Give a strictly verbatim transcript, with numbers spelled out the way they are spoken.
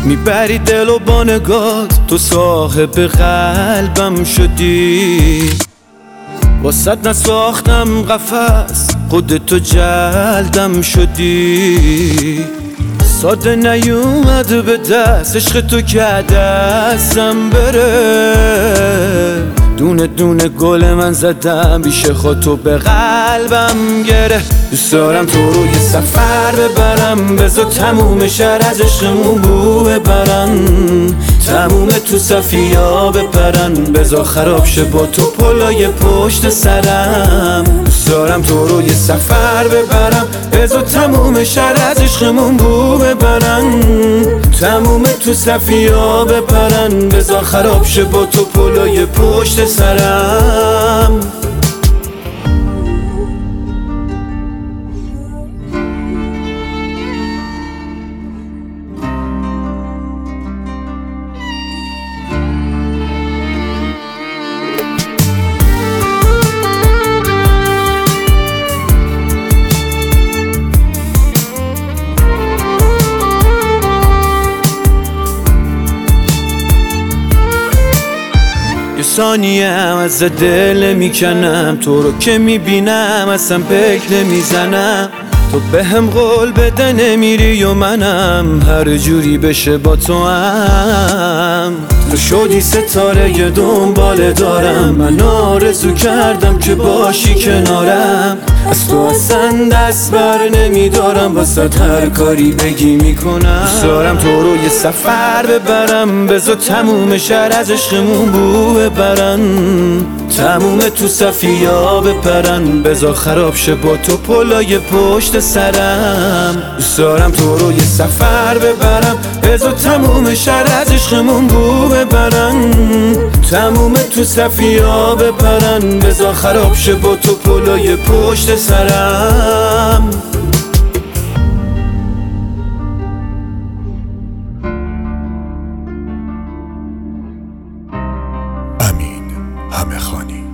میبری دل و با نگات تو صاحب قلبم شدی، واسد نساختم قفس خودتو جلدم شدی. ساده نیومد به دست عشق تو که دستم بره، دونه دونه گل من زدم بیش خودتو به قلبم گره. دوست دارم تو رو یه سفر ببرم، بذار تموم شهر از عشقمون بو ببرن، تموم تو صفیا بپرن، بذار خراب شه با تو پلای پشت سرم. دوست دارم تو رو یه سفر ببرم، بذار تموم شهر از عشقمون بو ببرن، تموم تو صفیا بپرن، بذار خراب شه با تو پلای پشت سرم. یه ثانیه هم از دل میکنم، تو رو که میبینم اصلا فکر نمیزنم. تو به هم قول بده نمیری و منم هر جوری بشه با تو هم. تو شدی ستاره یه دنباله دارم، من آرزو کردم که باشی کنارم. از تو اصلا دست بر نمیدارم، واسه هر کاری بگی میکنم. دوست دارم تو رو یه سفر ببرم، بذار تموم شهر از عشقمون بو ببرن، تموم تو صفیا بپرن، بذار خراب شه با تو پلای پشت سرم. دوست دارم تو رو یه سفر ببرم، بذار تموم شهر از عشقمون بو ببرن، تموم تو صفیا بپرن، بذار خراب شه با تو پلای پشت سرم. امین همه خانی.